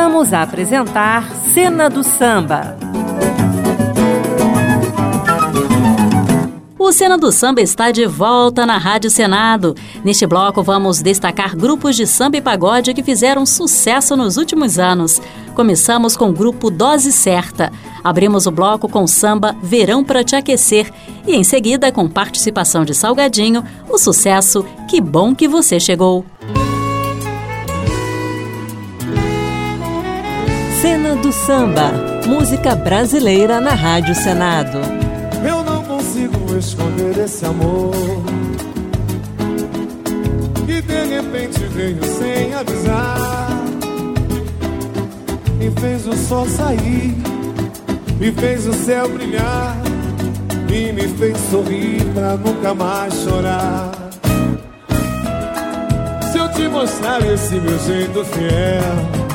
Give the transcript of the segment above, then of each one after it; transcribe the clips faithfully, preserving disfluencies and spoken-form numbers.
Voltamos a apresentar Cena do Samba. O Cena do Samba está de volta na Rádio Senado. Neste bloco vamos destacar grupos de samba e pagode que fizeram sucesso nos últimos anos. Começamos com o grupo Dose Certa. Abrimos o bloco com o samba Verão Pra Te Aquecer e em seguida, com participação de Salgadinho, o sucesso Que Bom Que Você Chegou. Cena do Samba, música brasileira na Rádio Senado. Eu não consigo esconder esse amor que de repente veio sem avisar. Me fez o sol sair, me fez o céu brilhar e me fez sorrir pra nunca mais chorar. Se eu te mostrar esse meu jeito fiel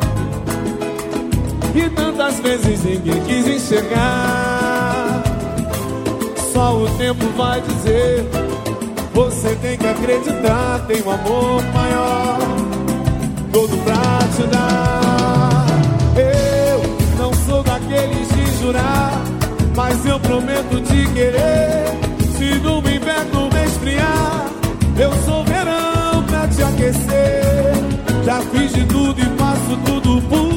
que tantas vezes ninguém quis enxergar, só o tempo vai dizer. Você tem que acreditar, tem um amor maior, todo pra te dar. Eu não sou daqueles de jurar, mas eu prometo te querer. Se no inverno me esfriar, eu sou verão pra te aquecer. Já fiz de tudo e faço tudo por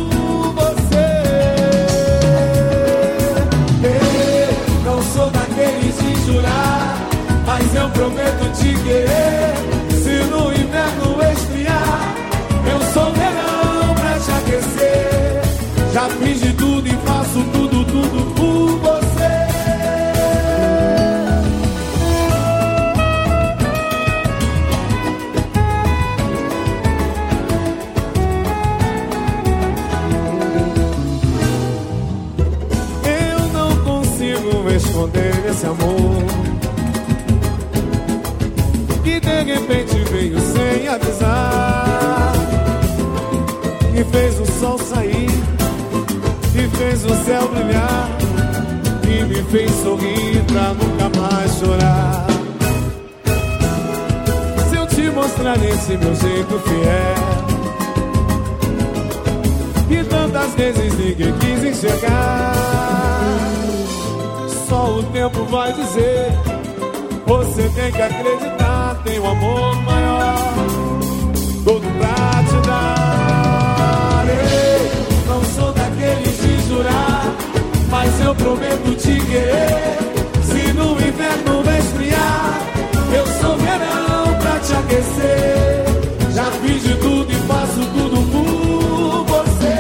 mas eu prometo te querer. Se no inverno esfriar, eu sou verão pra te aquecer. Já fiz de tudo e faço tudo, tudo por você. Eu não consigo esconder esse amor que de repente veio sem avisar. Me fez o sol sair, me fez o céu brilhar e me fez sorrir pra nunca mais chorar. Se eu te mostrar esse meu jeito fiel que tantas vezes ninguém quis enxergar, só o tempo vai dizer. Você tem que acreditar, tem um amor maior, todo pra te dar. Eu não sou daqueles de jurar, mas eu prometo te querer. Se no inverno me esfriar, eu sou verão pra te aquecer. Já fiz de tudo e faço tudo por você.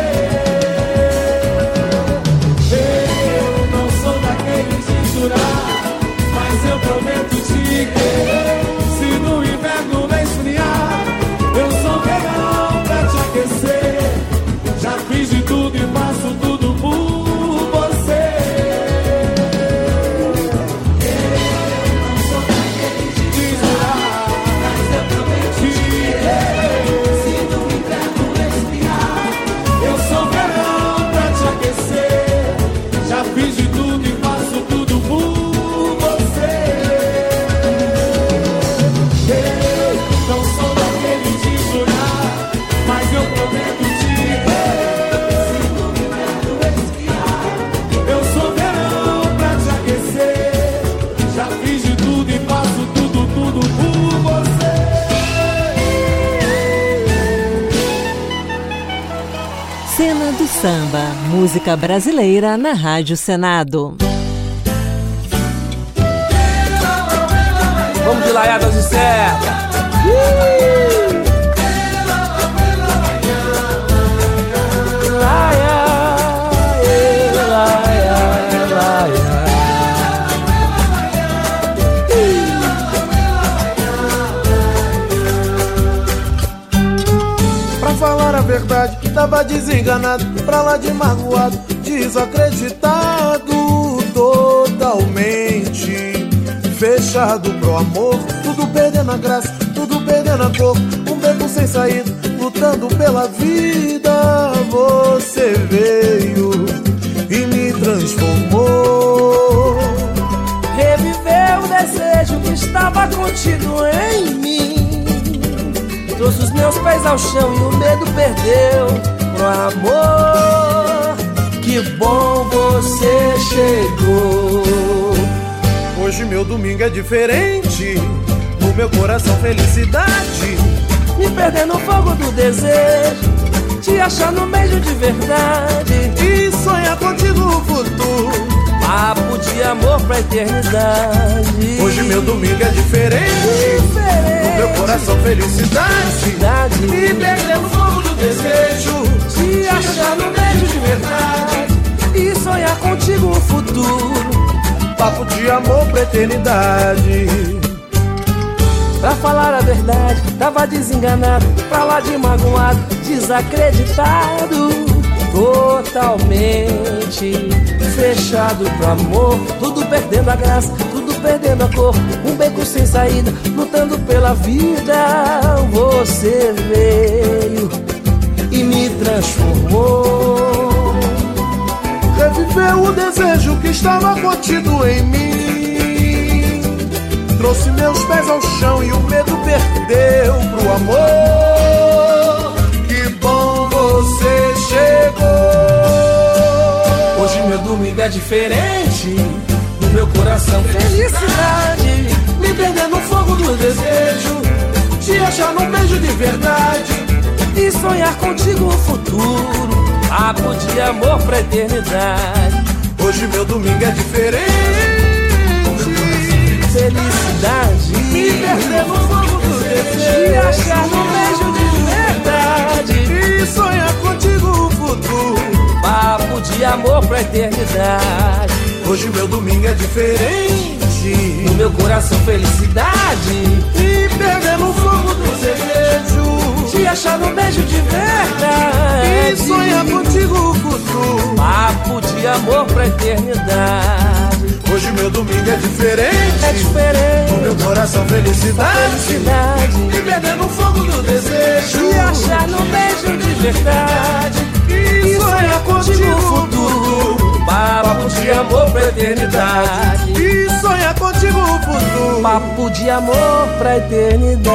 Eu não sou daqueles de jurar, mas eu prometo te querer. Se no inverno me esfriar, eu sou verão pra te aquecer. Já fiz de tudo e faço tudo por você. Eu não sou daquele de jurar, mas eu prometo te querer. Se no inverno me esfriar, eu sou verão pra te aquecer. Já fiz de tudo e faço tudo por Cena do Samba, música brasileira na Rádio Senado. Vamos de Laiadas e Certa. Pra falar a verdade, tava desenganado, pra lá de magoado, desacreditado totalmente. Fechado pro amor, tudo perdendo a graça, tudo perdendo a cor. Um beco sem saída, lutando pela vida. Você veio e me transformou. Reviveu o desejo que estava contido em mim. Trouxe os meus pés ao chão e o medo perdeu pro amor. Que bom você chegou. Hoje meu domingo é diferente, no meu coração felicidade. Me perder no fogo do desejo, te achar no beijo de verdade e sonhar contigo o futuro. Papo de amor pra eternidade. Hoje meu domingo é diferente, diferente. No meu coração felicidade, felicidade. Me perder no fogo do desejo, te achar no beijo de verdade e sonhar contigo o futuro. Papo de amor pra eternidade. Pra falar a verdade, tava desenganado, pra lá de magoado, desacreditado, totalmente fechado pro amor. Tudo perdendo a graça, tudo perdendo a cor, um beco sem saída, lutando pela vida. Você veio e me transformou, reviveu o desejo que estava contido em mim. Trouxe meus pés ao chão e o medo perdeu pro amor. Que bom você chegou. Hoje meu domingo é diferente, no meu coração felicidade. Me perder no fogo do desejo, te achar num beijo de verdade e sonhar contigo o futuro. Papo de amor pra eternidade. Hoje meu domingo é diferente, felicidade. Me perder no fogo do desejo, te achar num beijo de verdade e sonhar contigo o futuro. Papo de amor pra eternidade. Hoje meu domingo é diferente, no meu coração felicidade. Me perder no fogo do desejo, te achar num beijo de verdade e sonhar contigo o futuro. Papo de amor pra eternidade. Hoje meu domingo é diferente, é diferente. No meu coração felicidade, felicidade. Me perder no fogo do desejo, te achar num beijo de verdade e sonhar contigo o futuro. Papo de amor pra eternidade e sonhar contigo o futuro. Papo de amor pra eternidade.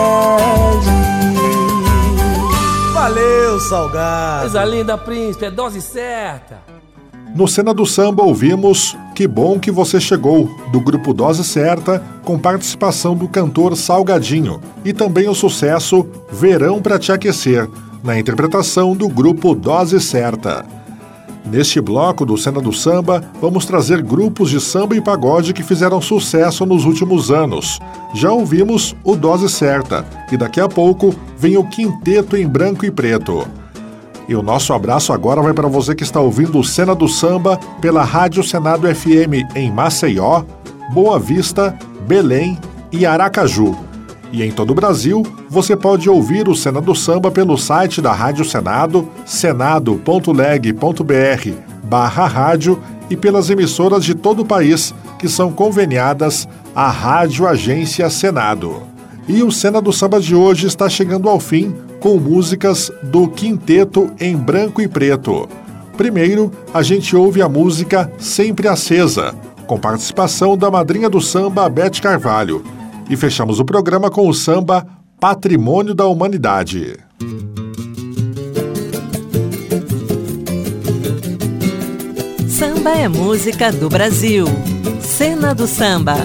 Valeu, Salgado. Coisa linda, príncipe, é dose certa. No Cena do Samba ouvimos Que Bom Que Você Chegou, do grupo Dose Certa, com participação do cantor Salgadinho, e também o sucesso Verão Pra Te Aquecer, na interpretação do grupo Dose Certa. Neste bloco do Cena do Samba, vamos trazer grupos de samba e pagode que fizeram sucesso nos últimos anos. Já ouvimos o Dose Certa, e daqui a pouco vem o Quinteto em Branco e Preto. E o nosso abraço agora vai para você que está ouvindo o Cena do Samba pela Rádio Senado F M em Maceió, Boa Vista, Belém e Aracaju. E em todo o Brasil, você pode ouvir o Cena do Samba pelo site da Rádio Senado, senado ponto leg ponto br barra rádio, e pelas emissoras de todo o país que são conveniadas à Rádio Agência Senado. E o Cena do Samba de hoje está chegando ao fim com músicas do Quinteto em Branco e Preto. Primeiro, a gente ouve a música Sempre Acesa, com participação da madrinha do samba, Beth Carvalho. E fechamos o programa com o samba Patrimônio da Humanidade. Samba é música do Brasil. Cena do Samba.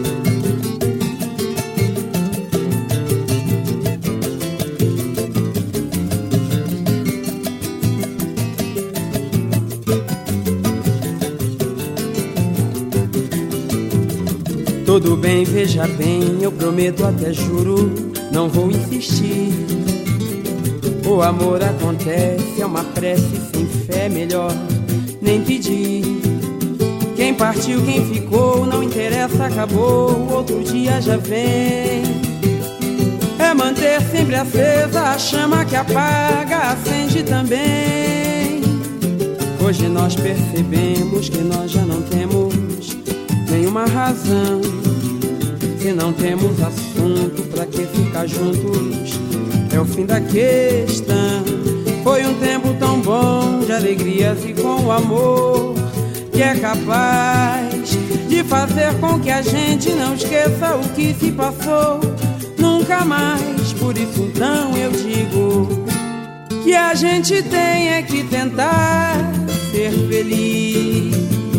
Tudo bem, veja bem, eu prometo, até juro, não vou insistir. O amor acontece, é uma prece, sem fé melhor nem pedir. Quem partiu, quem ficou, não interessa, acabou, outro dia já vem. É manter sempre acesa a chama que apaga, acende também. Hoje nós percebemos que nós já não temos nenhuma razão. Se não temos assunto, pra que ficar juntos? É o fim da questão. Foi um tempo tão bom de alegrias e com o amor que é capaz de fazer com que a gente não esqueça o que se passou nunca mais. Por isso então eu digo que a gente tem é que tentar ser feliz.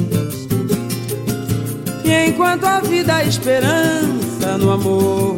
E enquanto a vida há esperança no amor,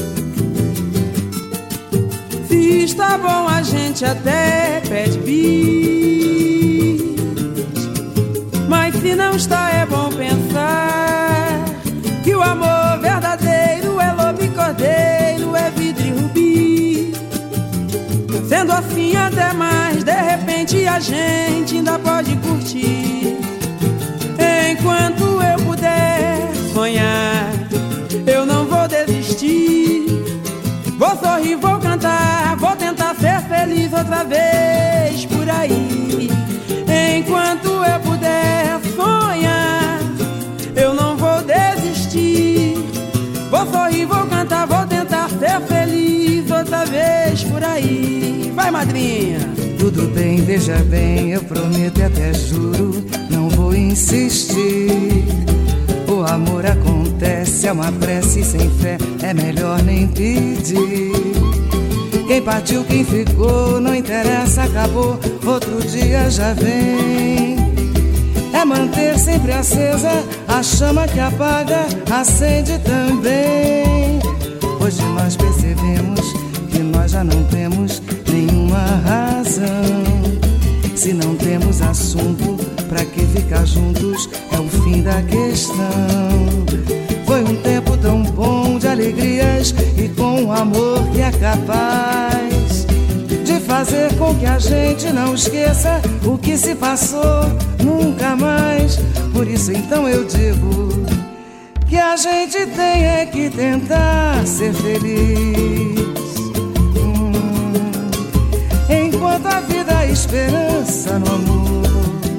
se está bom a gente até pede bis, mas se não está é bom pensar que o amor verdadeiro é lobo e cordeiro, é vidro e rubi. Sendo assim até mais, de repente a gente ainda pode curtir. Enquanto eu puder sonhar, eu não vou desistir. Vou sorrir, vou cantar, vou tentar ser feliz outra vez por aí. Enquanto eu puder sonhar, eu não vou desistir. Vou sorrir, vou cantar, vou tentar ser feliz outra vez por aí. Vai, madrinha! Tudo bem, veja bem, eu prometo e até juro, não vou insistir. O amor acontece, é uma prece sem fé, é melhor nem pedir. Quem partiu, quem ficou, não interessa, acabou, outro dia já vem. É manter sempre acesa a chama que apaga, acende também. Hoje nós percebemos que nós já não temos nenhuma razão. Se não temos assunto, pra que ficar juntos? É o fim da questão. Foi um tempo tão bom de alegrias e com um amor que é capaz de fazer com que a gente não esqueça o que se passou nunca mais. Por isso então eu digo que a gente tem é que tentar ser feliz. Hum, enquanto a vida há esperança no amor,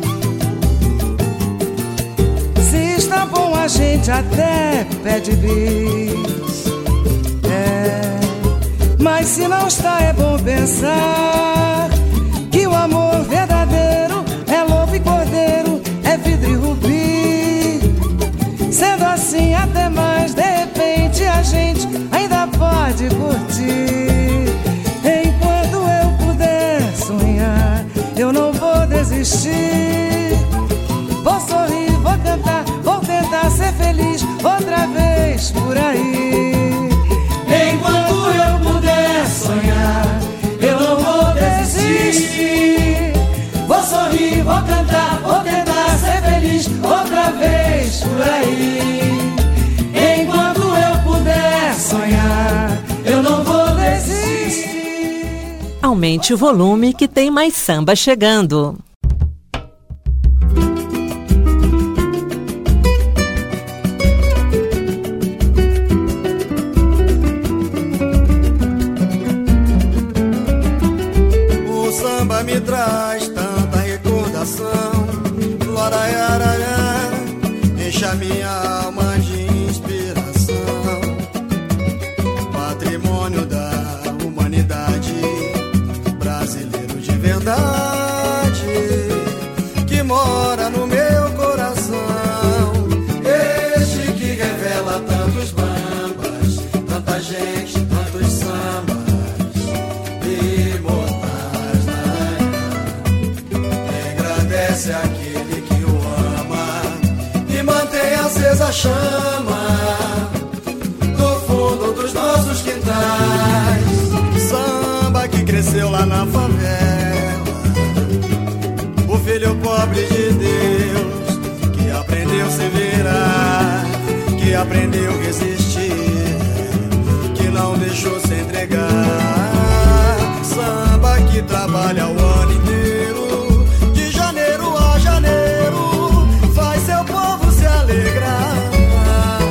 se está bom a gente até pede bis, é, mas se não está é bom pensar que o amor verdadeiro é lobo e cordeiro, é vidro e rubi. Sendo assim até mais, de repente a gente ainda pode curtir. Enquanto eu puder sonhar, eu não vou desistir. Vou sorrir, vou cantar, vou tentar ser feliz outra vez por aí. Enquanto eu puder sonhar, eu não vou desistir. Vou sorrir, vou cantar, vou tentar ser feliz outra vez por aí. Enquanto eu puder sonhar, eu não vou desistir. Aumente o volume que tem mais samba chegando. O samba me traz tanta recordação, loraiarará, enche a minha alma de inspiração. Patrimônio da humanidade, brasileiro de verdade, que mora no meu coração. Este que revela tantos bambas, tanta gente, tantos sambas imortais na alma. Engrandece aquele que o ama e mantém acesa a chama no fundo dos nossos quintais. Samba que cresceu lá na favela, o filho pobre de Deus, que aprendeu a se virar, que aprendeu a resistir, que não deixou se entregar. Samba que trabalha o ano inteiro, de janeiro a janeiro, faz seu povo se alegrar.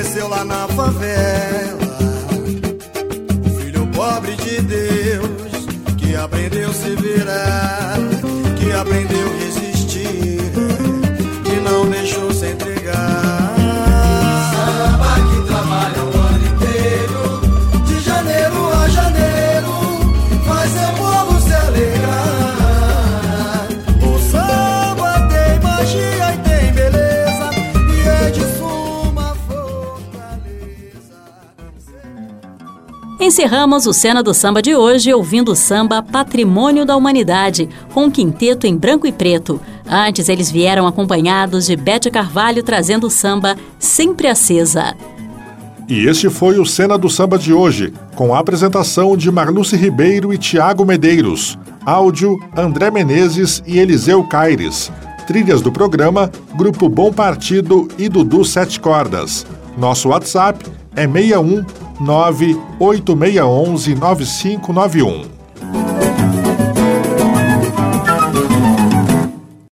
cresceu lá na favela, filho pobre de Deus, que aprendeu a se virar, que aprendeu a resistir, que não deixou se entregar. Samba que trabalha o ano inteiro, de janeiro a janeiro, faz seu povo se alegrar. O samba tem magia e tem beleza, e é de suma fortaleza. Encerramos o Cena do Samba de hoje ouvindo o samba Patrimônio da Humanidade, com um quinteto em branco e preto. Antes, eles vieram acompanhados de Bete Carvalho trazendo o samba Sempre Acesa. E este foi o Cena do Samba de hoje, com a apresentação de Marluce Ribeiro e Tiago Medeiros. Áudio, André Menezes e Eliseu Caires. Trilhas do programa, Grupo Bom Partido e Dudu Sete Cordas. Nosso WhatsApp é seis um nove oito seis um um nove cinco nove um.